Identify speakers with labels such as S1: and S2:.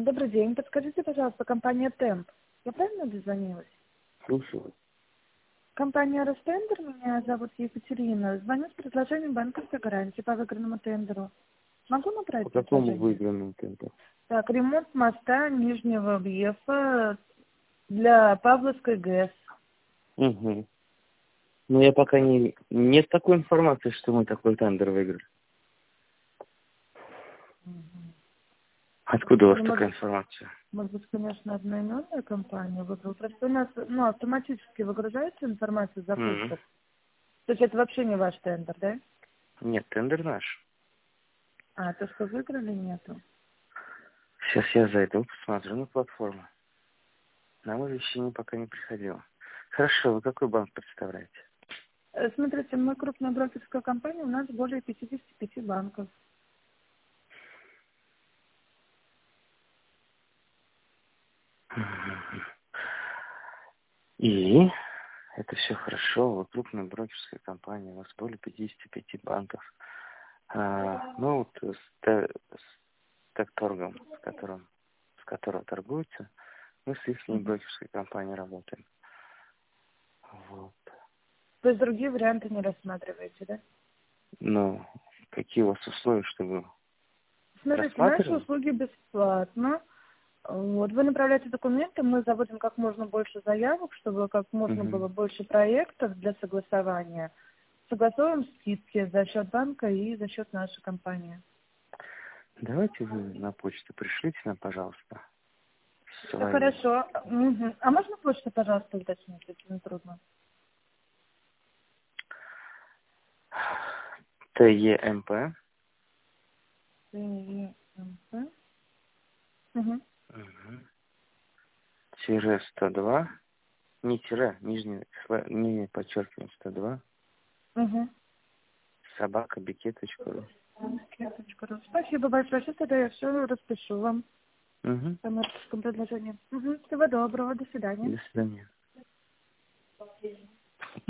S1: Добрый день. Подскажите, пожалуйста, компания Темп. Я правильно дозвонилась?
S2: Слушаю.
S1: Компания Ростендер, меня зовут Екатерина. Звоню с предложением банковской гарантии по выигранному тендеру. Могу
S2: По
S1: набрать
S2: какому
S1: предложение?
S2: выигранному тендеру?
S1: Так, ремонт моста Нижнего Бьефа для Павловской ГЭС.
S2: Угу. Но я пока не... Нет такой информации, что мы такой тендер выиграли. Откуда у вас
S1: Ну,
S2: такая информация?
S1: может быть, конечно, одноименная компания выиграла. Просто у нас автоматически выгружается информация за
S2: Мгм.
S1: запусков. То есть это вообще не ваш тендер, да?
S2: Нет, тендер наш.
S1: А то, что выиграли, нету.
S2: Сейчас я зайду, посмотрю на платформу. Нам извещение пока не приходило. Хорошо, вы какой банк представляете?
S1: Смотрите, мы крупная брокерская компания, у нас более 55 банков.
S2: Мгм. И это все хорошо, вы крупная брокерская компания, у вас более 55 банков. Ну вот с торгом, с которого торгуется, мы с их
S1: Мгм.
S2: брокерской компанией работаем. Вот.
S1: То есть другие варианты не рассматриваете, да?
S2: Но какие у вас условия, чтобы
S1: Смотрите, наши
S2: рассматривали?
S1: услуги бесплатно. Вот, вы направляете документы, мы заводим как можно больше заявок, чтобы как можно
S2: Угу.
S1: было больше проектов для согласования. Согласуем скидки за счет банка и за счет нашей компании.
S2: Давайте вы на почту пришлите нам, пожалуйста,
S1: Ну,
S2: свои
S1: хорошо. Мгм. А можно почту, пожалуйста, уточнить, если не трудно?
S2: ТЕМП,
S1: ТЕМП. Мгм.
S2: тире 102, не тире, нижнее подчеркивание 102,
S1: Угу.
S2: собака бикет.ру.
S1: Спасибо большое. Сейчас тогда я все распишу вам
S2: Угу.
S1: в коммерческом предложении. Всего доброго. До свидания.
S2: До свидания.